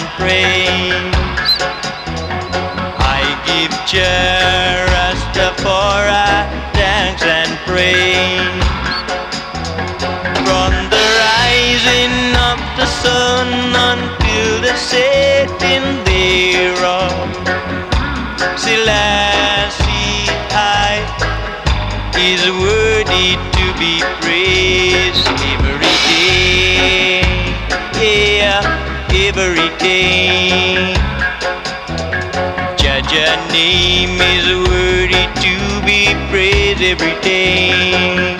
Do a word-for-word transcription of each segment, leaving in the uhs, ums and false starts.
praise. I give Jah Rastafari thanks and praise. From the rising of the sun until the setting thereof, Selassie I is worthy to be praised every day, yeah, every day. Jaja's name is worthy to be praised every day.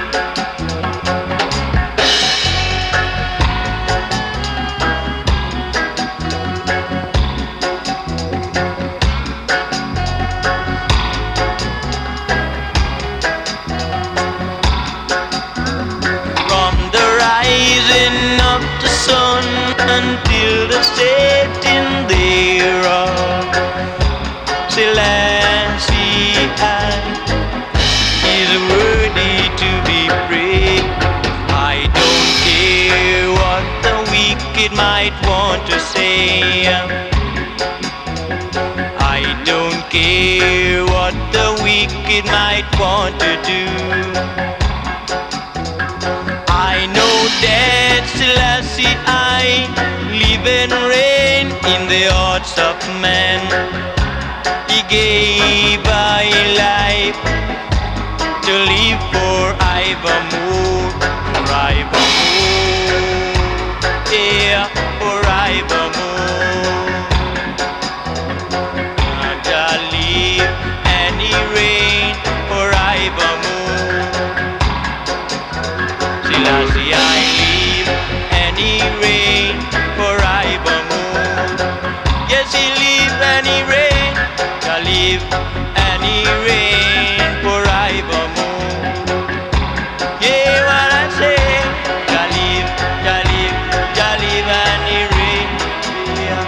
Of the sun until the setting thereof, Selassie I is worthy to be praised. I don't care what the wicked might want to say. I don't care what the wicked might want to do. I know that Selassie I live and reign in the hearts of man. He gave I life to live forevermore, forevermore, yeah, forevermore. Jah live and He reign forevermore. Selassie I live and He reign forevermore. Yes, He live and He reign. Jah live and He reign forevermore. Yeah, what I say. Jah live, Jah live, Jah live and He reign. Yeah.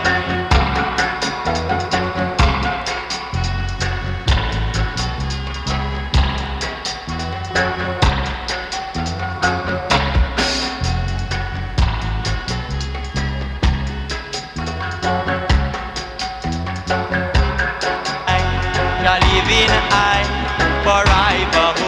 Jah live in I forevermore.